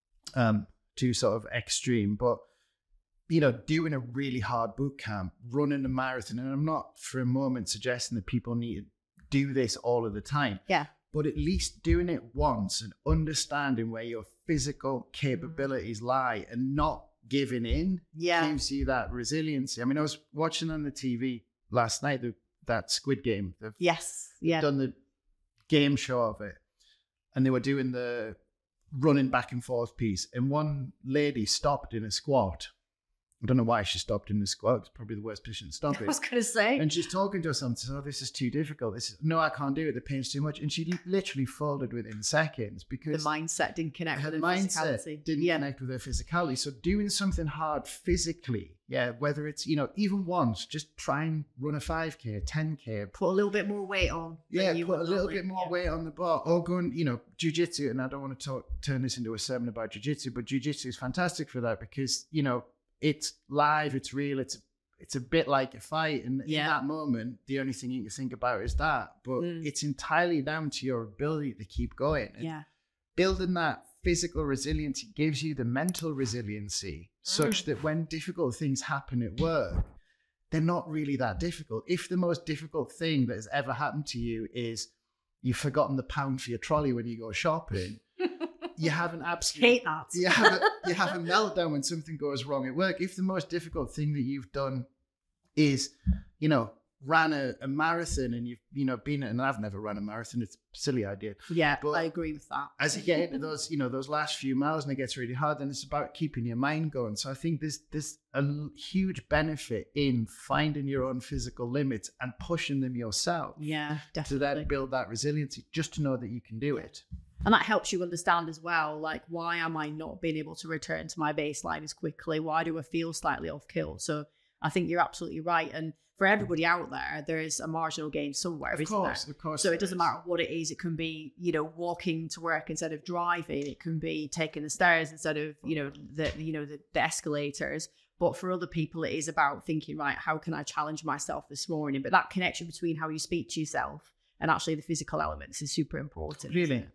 too sort of extreme, but you know, doing a really hard boot camp, running a marathon, and I'm not for a moment suggesting that people need to do this all of the time. But at least doing it once and understanding where your physical capabilities lie and not giving in gives you that resiliency. I mean, I was watching on the TV last night that Squid Game. They've done the game show of it, and they were doing the running back and forth piece, and one lady stopped in a squat. I don't know why she stopped in the squat. It's probably the worst position to stop in.
I was going to say.
And she's talking to us and says, oh, this is too difficult. No, I can't do it. The pain's too much. And she literally folded within seconds because
the mindset didn't connect with her physicality.
Didn't connect with her physicality. So doing something hard physically, whether it's, you know, even once, just try and run a 5K, 10K.
Put a little bit more weight on.
Put a little bit more weight on the bar. Or go and, you know, jiu-jitsu. And I don't want to turn this into a sermon about jiu-jitsu, but jiu-jitsu is fantastic for that because, you know, it's live, it's real, it's a bit like a fight. And in that moment, the only thing you can think about is that. But it's entirely down to your ability to keep going. And building that physical resiliency gives you the mental resiliency such that when difficult things happen at work, they're not really that difficult. If the most difficult thing that has ever happened to you is, you've forgotten the pound for your trolley when you go shopping. You have an absolute
hate that.
you have a meltdown when something goes wrong at work. If the most difficult thing that you've done is, ran a marathon, and you've been, and I've never run a marathon, it's a silly idea.
Yeah,
but
I agree with that.
As you get into those, those last few miles and it gets really hard, then it's about keeping your mind going. So I think there's a huge benefit in finding your own physical limits and pushing them yourself.
Yeah, definitely.
To then build that resiliency, just to know that you can do it.
And that helps you understand as well, like, why am I not being able to return to my baseline as quickly? Why do I feel slightly off kill? So I think you're absolutely right. And for everybody out there is a marginal gain somewhere, isn't there?
Of course.
So it doesn't matter what it is. It can be, walking to work instead of driving. It can be taking the stairs instead of, the escalators. But for other people, it is about thinking, right, how can I challenge myself this morning? But that connection between how you speak to yourself and actually the physical elements is super important.
Really?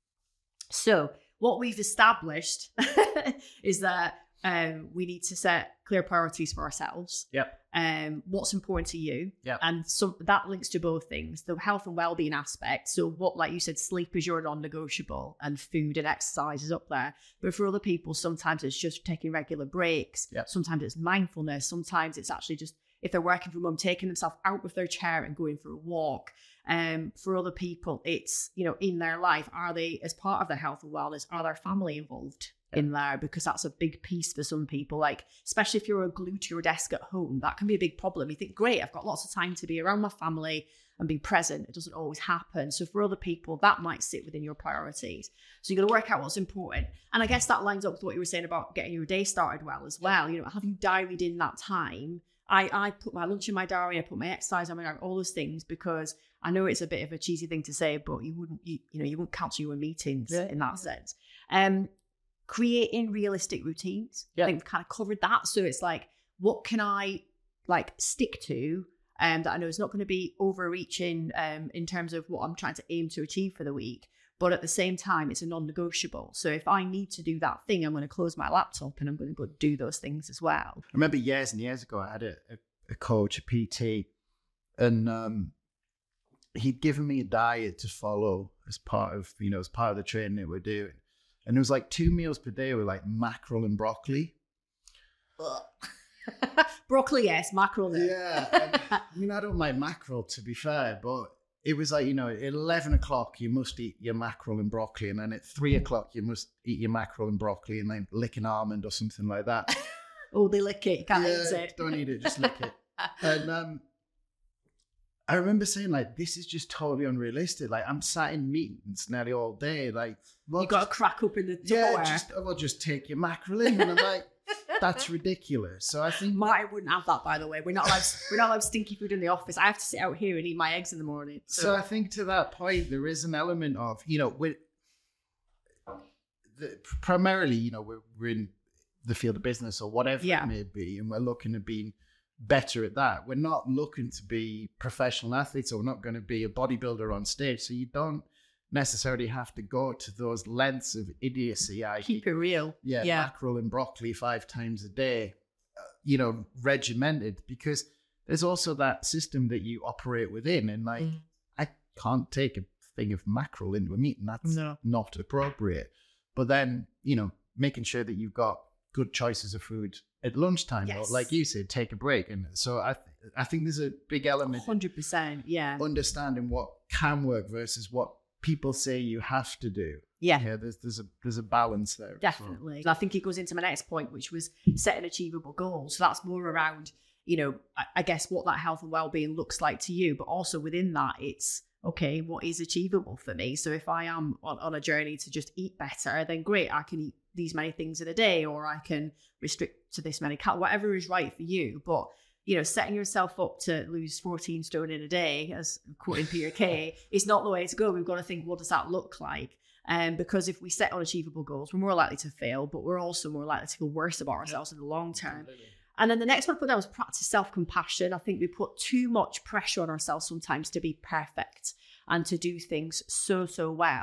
So what we've established is that we need to set clear priorities for ourselves.
Yep.
What's important to you.
Yep.
And so that links to both things, the health and well-being aspect. So what, like you said, sleep is your non-negotiable, and food and exercise is up there. But for other people, sometimes it's just taking regular breaks.
Yep.
Sometimes it's mindfulness. Sometimes it's actually just, if they're working from home, taking themselves out of their chair and going for a walk. For other people, it's, in their life, are they, as part of their health and wellness, are their family involved in there? Because that's a big piece for some people, like, especially if you're glued to your desk at home, that can be a big problem. You think, great, I've got lots of time to be around my family and be present. It doesn't always happen. So for other people, that might sit within your priorities. So you've got to work out what's important. And I guess that lines up with what you were saying about getting your day started well as well. Have you diaried in that time? I put my lunch in my diary, I put my exercise on my diary, all those things, because I know it's a bit of a cheesy thing to say, but you wouldn't cancel your meetings in that sense. Creating realistic routines. I think we've kind of covered that. So it's like, what can I stick to that I know is not going to be overreaching in terms of what I'm trying to aim to achieve for the week, but at the same time, it's a non-negotiable. So if I need to do that thing, I'm going to close my laptop and I'm going to go do those things as well.
I remember years and years ago, I had a coach, a PT, and he'd given me a diet to follow as part of the training that we're doing. And it was like 2 meals per day were like mackerel and broccoli.
Broccoli, yes, mackerel, no.
Yeah. And, I don't like mackerel, to be fair, but it was like, at 11 o'clock, you must eat your mackerel and broccoli. And then at 3 o'clock, you must eat your mackerel and broccoli and then lick an almond or something like that.
Oh, they lick it. You can't eat it.
Don't eat it, just lick it. And I remember saying, like, this is just totally unrealistic. Like, I'm sat in meetings nearly all day. Like,
you got to crack up in the
Tupperware. Just take your mackerel in. And I'm like, that's ridiculous. So I think
Martin wouldn't have that, by the way. We're not allowed stinky food in the office. I have to sit out here and eat my eggs in the morning.
So I think to that point, there is an element of, primarily, we're in the field of business or whatever it may be, and we're looking at being better at that. We're not looking to be professional athletes, or we're not going to be a bodybuilder on stage. So you don't necessarily have to go to those lengths of idiocy.
Keep it real.
Yeah, mackerel and broccoli 5 times a day, regimented, because there's also that system that you operate within. And I can't take a thing of mackerel into a meeting. That's not appropriate. But then, making sure that you've got good choices of food at lunchtime, or like you said, take a break. And so I think there's a big element.
100%, yeah.
Understanding what can work versus what people say you have to do.
Yeah,
there's a balance there.
Definitely. And I think it goes into my next point, which was setting achievable goals. So that's more around, I guess what that health and well-being looks like to you, but also within that, it's okay, what is achievable for me? So if I am on a journey to just eat better, then great, I can eat these many things in a day, or I can restrict to this many calories, whatever is right for you. But setting yourself up to lose 14 stone in a day, as quoting Peter Kay, is not the way to go. We've got to think, what does that look like? Because if we set unachievable goals, we're more likely to fail, but we're also more likely to feel worse about ourselves in the long term. Absolutely. And then the next one I put down was practice self-compassion. I think we put too much pressure on ourselves sometimes to be perfect and to do things so well.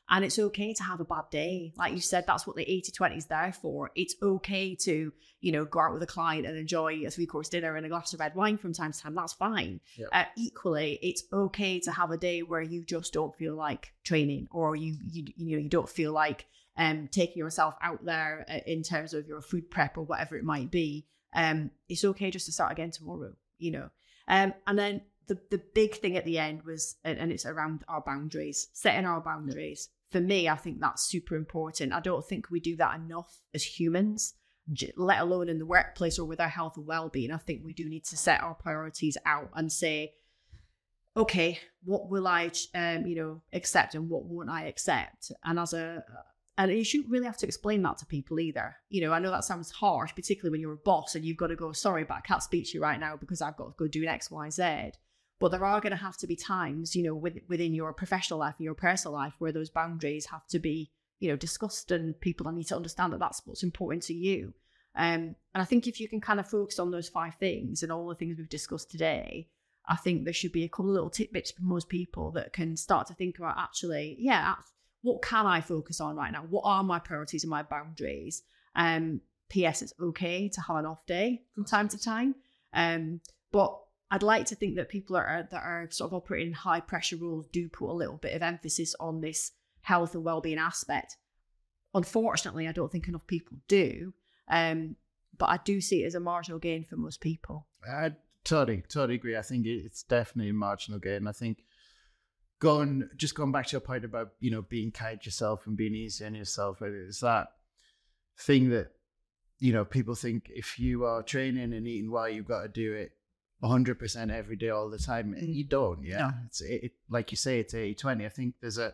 And it's okay to have a bad day. Like you said, that's what the 80-20 is there for. It's okay to, go out with a client and enjoy a 3-course dinner and a glass of red wine from time to time. That's fine. Yep. Equally, it's okay to have a day where you just don't feel like training, or you don't feel like taking yourself out there in terms of your food prep or whatever it might be. It's okay just to start again tomorrow, and then the big thing at the end was, and it's around our boundaries, setting our boundaries. For me, I think that's super important. I don't think we do that enough as humans, let alone in the workplace or with our health and well-being. I think we do need to set our priorities out and say, okay, what will I, accept and what won't I accept? And you shouldn't really have to explain that to people either. I know that sounds harsh, particularly when you're a boss and you've got to go, sorry, but I can't speak to you right now because I've got to go do X, Y, Z. But there are going to have to be times, within your professional life and your personal life where those boundaries have to be, discussed, and people need to understand that that's what's important to you. And I think if you can kind of focus on those 5 things and all the things we've discussed today, I think there should be a couple of little tidbits for most people that can start to think about, actually, what can I focus on right now? What are my priorities and my boundaries? P.S. It's okay to have an off day from time to time. But I'd like to think that people that are sort of operating in high pressure roles do put a little bit of emphasis on this health and well-being aspect. Unfortunately, I don't think enough people do. But I do see it as a marginal gain for most people.
I totally agree. I think it's definitely a marginal gain. I think going back to your point about, being kind to yourself and being easy on yourself, it's that thing that, people think if you are training and eating well, you've got to do it 100% every day all the time. You don't. No. It's like you say, it's 80-20. I think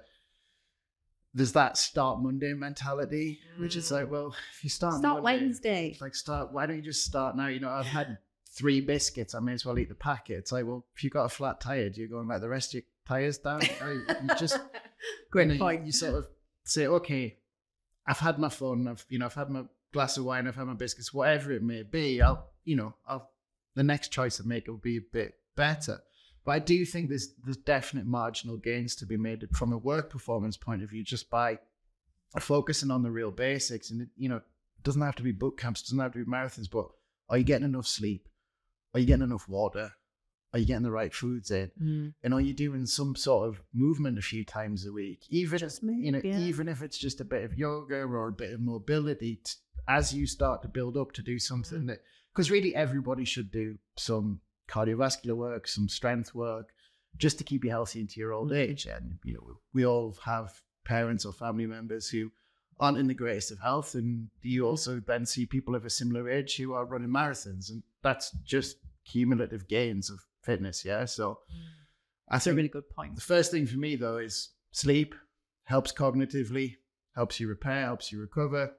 there's that start Monday mentality, which is like, well, if you start Monday,
Wednesday,
why don't you just start now? I've had 3 biscuits, I may as well eat the packet. It's like, well, if you've got a flat tire, do you go and let the rest of your tires down? You just
great point.
You sort of say, okay, I've had my fun, I've had my glass of wine, I've had my biscuits, whatever it may be, the next choice I make will be a bit better. But I do think there's definite marginal gains to be made from a work performance point of view, just by focusing on the real basics. And it doesn't have to be boot camps, doesn't have to be marathons, but are you getting enough sleep? Are you getting enough water? Are you getting the right foods in? And are you doing some sort of movement a few times a week? Even if it's just a bit of yoga or a bit of mobility, as you start to build up to do something that, because really everybody should do some cardiovascular work, some strength work, just to keep you healthy into your old age. And we all have parents or family members who aren't in the greatest of health, and you also then see people of a similar age who are running marathons, and that's just cumulative gains of fitness. So
that's a really good point.
The first thing for me though is sleep. Helps cognitively, helps you repair, helps you recover.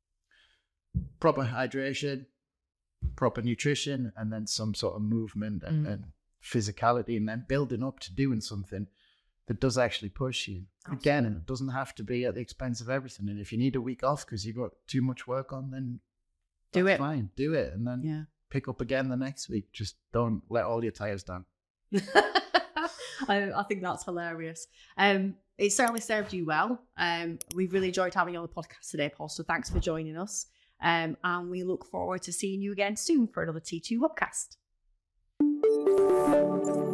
Proper hydration, proper nutrition, and then some sort of movement and physicality, and then building up to doing something that does actually push you. Absolutely. Again, and it doesn't have to be at the expense of everything. And if you need a week off because you've got too much work on, then do it. Fine, do it, and then pick up again the next week. Just don't let all your tires down.
I think that's hilarious. It certainly served you well. We've really enjoyed having you on the podcast today, Paul. So thanks for joining us. And we look forward to seeing you again soon for another T2 Webcast.